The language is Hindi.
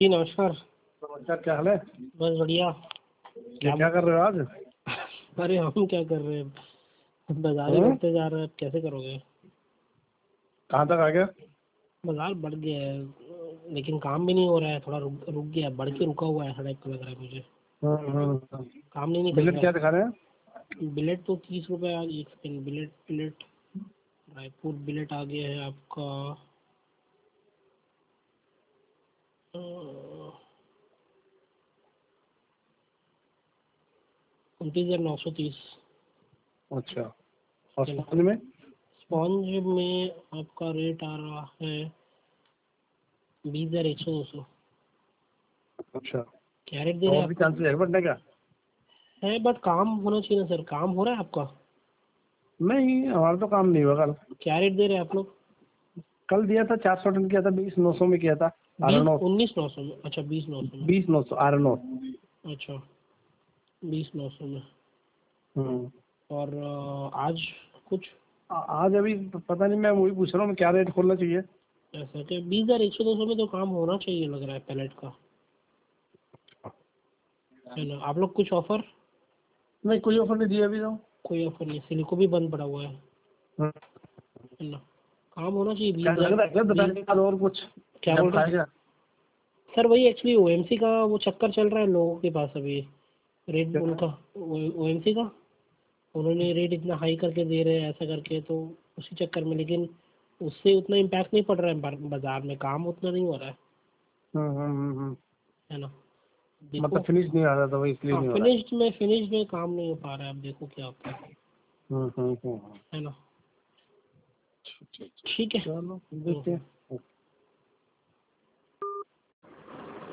जी नमस्कार। नमस्कार, क्या हाल है? बस बढ़िया। क्या कर रहे हो आज? अरे हम क्या कर रहे हैं, बाजार ही हम्म? बढ़ते जा रहे हैं। अब कैसे करोगे? कहाँ तक आ गया? बाजार बढ़ गया है लेकिन काम भी नहीं हो रहा है, थोड़ा रुक गया है, बढ़ के रुका हुआ है, ऐसा टाइप का लग रहा है मुझे। काम नहीं निकल बिलेट रहा क्या दिखा रहे हैं? है। बिलेट तो 30 रुपये आज एक सेकेंड। बिलेट रायपुर बिलेट आ गया है आपका 29,930। अच्छा, और है ना। स्पॉन्ज में? स्पॉन्ज में आपका रेट आ रहा है 20,100 200। अच्छा, क्या रेट दे तो रहे हैं और भी आपको? चांसेस है बढ़ने का? है बट काम होना चाहिए ना सर। काम हो रहा है आपका? नहीं, हमारा तो काम नहीं हुआ कल। क्या रेट दे रहे हैं आप लोग? कल दिया था 400 टन किया था, 20,900 में किया था। 20 आरनोट 19,900 में। अच्छा 20,900 में। 20,900 आरनोट। अच्छा 20,900 में। हम्म। और आज कुछ आज अभी पता नहीं, मैं वही पूछ रहा हूँ क्या रेट खोलना चाहिए। ऐसा कि 20,100 200 में तो काम होना चाहिए लग रहा है पैलेट का। है ना। आप लोग कुछ ऑफर? नहीं, कोई ऑफर नहीं दिया अभी तो। कोई ऑफर नहीं। सिलिको भी बंद पड़ा हुआ है। हम्म। है ना। काम होना चाहिए क्या 20,000। लग रहा है क्या दोपहर के बाद और कुछ क्या बोल डंप रहे हैं खाएगा? सर? वही एक्चुअली ओएमसी का वो चक्कर चल रहा है लोगों के पास अभी। रेट क्या? उनका ओएमसी का उन्होंने रेट इतना हाई करके दे रहे हैं ऐसा करके, तो उसी चक्कर में। लेकिन उससे उतना इम्पैक्ट नहीं पड़ रहा है बाजार में। काम उतना नहीं हो रहा हम्म। है ना। देखो। मतलब फिनिश नहीं आ रहा था, वो इसलिए हाँ नहीं हो रहा है। फिनिश्ड में काम नहीं हो पा रहा है। अब देखो क्या होता हम्म। है ना। ठीक है। ठीक है। चलो देखते हैं।